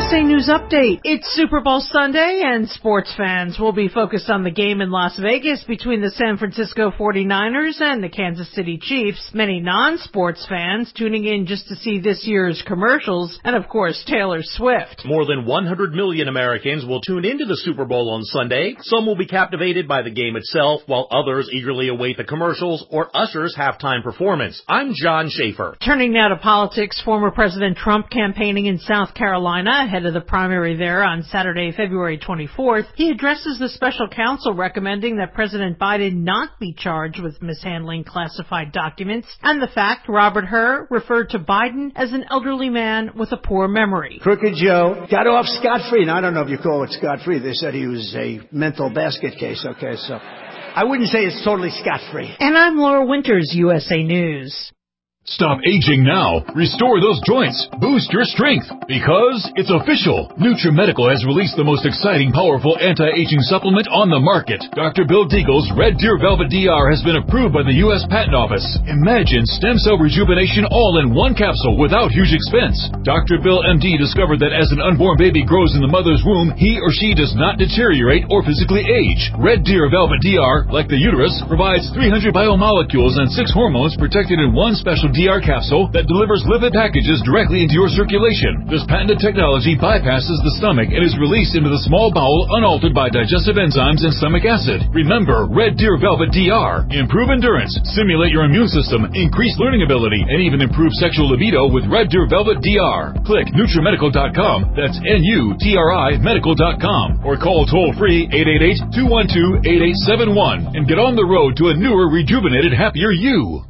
USA News Update. It's Super Bowl Sunday, and sports fans will be focused on the game in Las Vegas between the San Francisco 49ers and the Kansas City Chiefs. Many non-sports fans tuning in just to see this year's commercials and, of course, Taylor Swift. More than 100 million Americans will tune into the Super Bowl on Sunday. Some will be captivated by the game itself, while others eagerly await the commercials or Usher's halftime performance. I'm John Schaefer. Turning now to politics, former President Trump campaigning in South Carolina ahead of the primary there on Saturday, February 24th. He addresses the special counsel recommending that President Biden not be charged with mishandling classified documents, and the fact Robert Hur referred to Biden as an elderly man with a poor memory. Crooked Joe got off scot-free, and I don't know if you call it scot-free. They said he was a mental basket case. Okay, so I wouldn't say it's totally scot-free. And I'm Laura Winters, USA News. Stop aging now. Restore those joints. Boost your strength. Because it's official. NutriMedical has released the most exciting, powerful anti-aging supplement on the market. Dr. Bill Deagle's Red Deer Velvet DR has been approved by the U.S. Patent Office. Imagine stem cell rejuvenation all in one capsule without huge expense. Dr. Bill MD discovered that as an unborn baby grows in the mother's womb, he or she does not deteriorate or physically age. Red Deer Velvet DR, like the uterus, provides 300 biomolecules and 6 hormones protected in one special DR capsule that delivers lipid packages directly into your circulation. This patented technology bypasses the stomach and is released into the small bowel unaltered by digestive enzymes and stomach acid. Remember, Red Deer Velvet DR. Improve endurance, stimulate your immune system, increase learning ability, and even improve sexual libido with Red Deer Velvet DR. Click NutriMedical.com, that's NUTRI Medical.com, or call toll-free 888-212-8871 and get on the road to a newer, rejuvenated, happier you.